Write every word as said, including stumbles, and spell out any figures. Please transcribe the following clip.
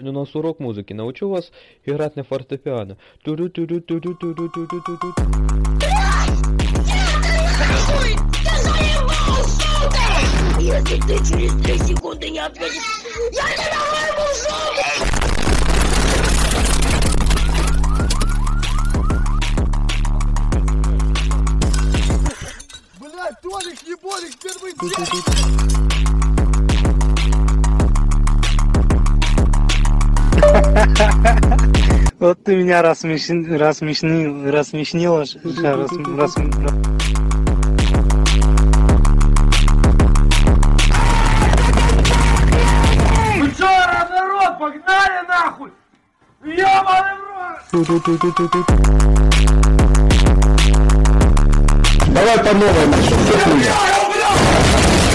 у нас урок музыки. Научу вас играть на фортепиано. Ту-ду-ту-ду-ту-ду-ту-ду-ту-ду-ту. Нахуй! Ты заебал, сука! Если ты через три секунды не ответишь, я тебя вырву зубы! Блядь, Толик, еболик, первый день! Вот ты меня рассмешнил, рассмешнил, рассмешнила. Рас, рас... Вы чё, народ, погнали нахуй! Ёбаный в рот! Давай по новой,